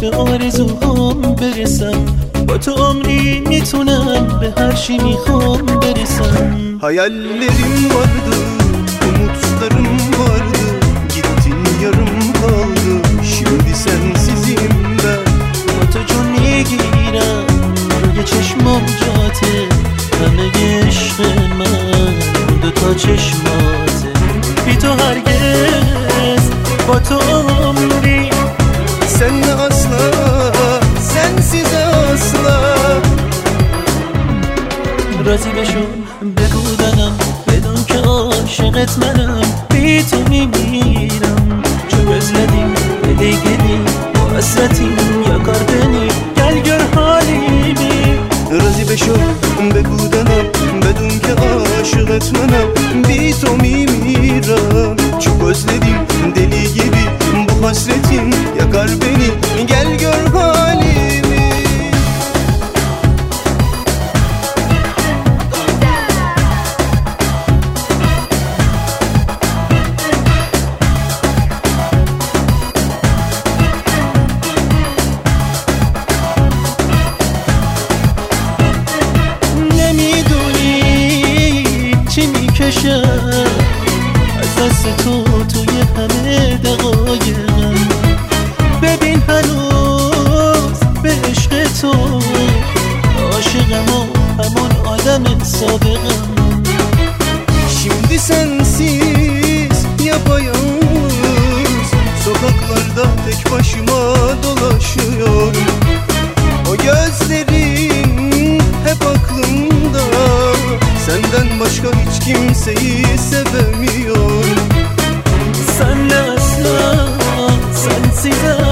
به آرزوهام برسم، با تو عمری میتونم به هر چی میخوام برسم. Hayallerim vardı, umutlarım vardı, gittin yarım kaldı, şimdi sensizim ben. با تو جون میگیرم روی چشمام جاته، همه عشق من دوتا چشماته. بی تو هرگز با تو عمری، Senle asla, sensiz asla. راضی بشو بگو دلم، بدون که عاشقت منم. بی تو میمیرم چو özledim دیگری و hasretim yakar beni. Gel gör halimi. Razı beşo بگو دلم بدون که عاشقت منم. بی تو میمیرم çok özledim deli gibi bu hasretin yakar beni. Gel gör halimi. از دست تو توی همه دقایقم. ببین هنوز به عشق تو عاشقم و همون آدم سابقم. Şimdi sensiz yapayalnız sokaklarda tek başıma dolaşıyorum. O gözlerin hep aklımda, senden başka hiç kimseyi sevemiyorum. Senle asla, sensiz